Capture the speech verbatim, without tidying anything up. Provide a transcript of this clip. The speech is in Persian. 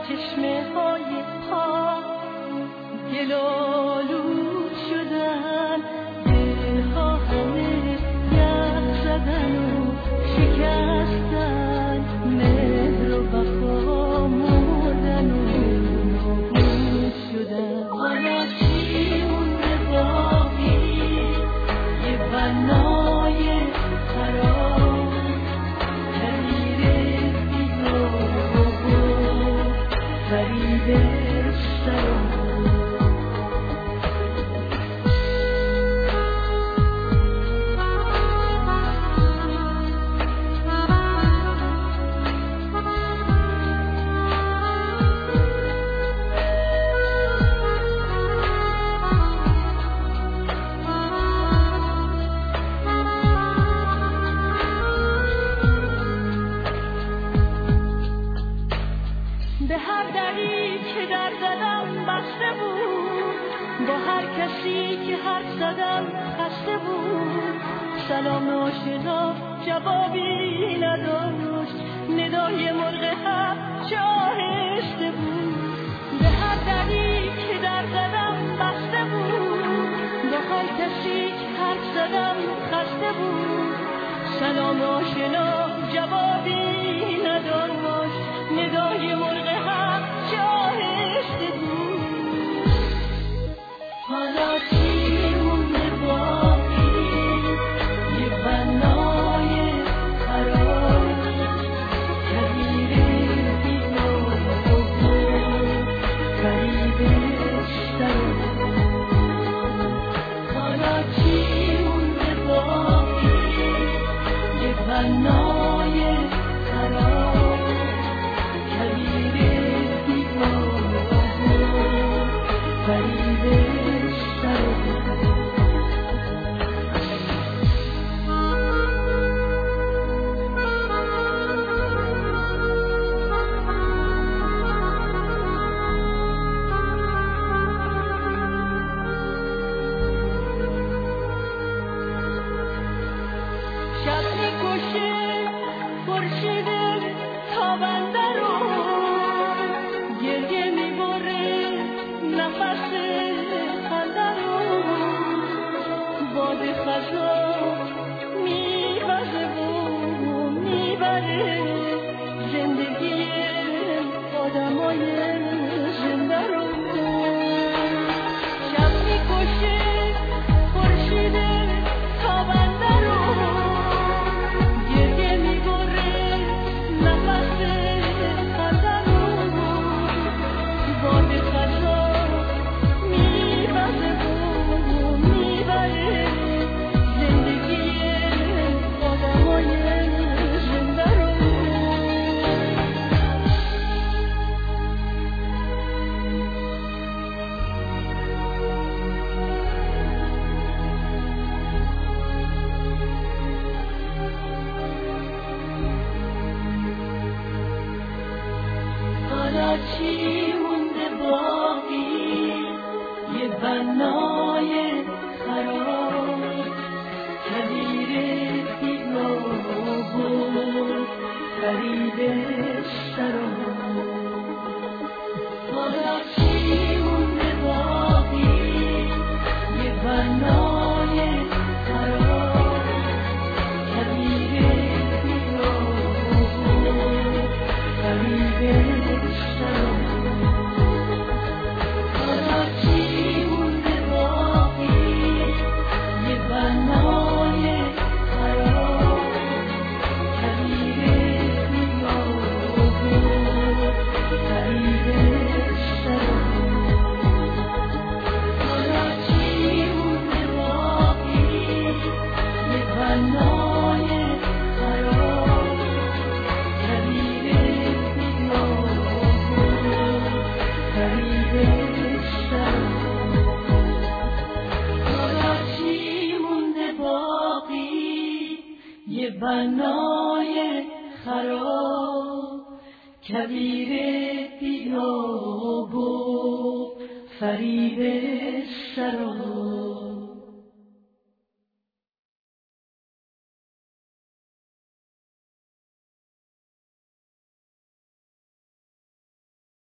چشمه های پاک گلالود شدن، دلها همه یخ زدن و شکستن، مهر و وفا مردن و نابود شدن. حالا چی مونده باقی؟ یه بنای خراب تغییر دیدار و غریب سراب. به هر دری که در زدم بسته بود، با هر کسی که حرف زدم خسته بود. سلام آشنا جوابی نداشت، ندای مرغ حق چه آهسته بود. به هر دری که در زدم بسته بود، با هر کسی که حرف زدم خسته بود. سلام آشنا جوابی نداشت، ندای مرغ حق چه آهسته بود. حالا چی مونده باقی؟ یه بنای خراب تغییر دیدار و غریب سراب. حالا چی مونده باقی؟ یه بنای خراب تغییر دیدار و غریب سراب. شب می‌کشه خورشید تابنده رو، گریه می‌بره نفس خنده رو. باد خزان می‌وزه و میبره زندگی آدمای زنده رو. شب می‌کشه خورشید تابنده رو، گریه می‌بره نفس خنده رو. باد خزان می‌وزه و میبره زندگی آدمای زنده رو. حالا چی مونده باقی؟ یه بنای خراب تغییر دیدار و غریب سراب. حالا چی مونده باقی؟ یه بنای خراب تغییر دیدار و غریب سراب. حالا چی مونده باقی؟ یه بنای خراب تغییر دیدار و غریب سراب. حالا چی مونده باقی؟ یه بنای خراب تغییر دیدار و غریب سراب. حالا چی مونده باقی؟ یه بنای خراب کویر بیاب و فریب سراب.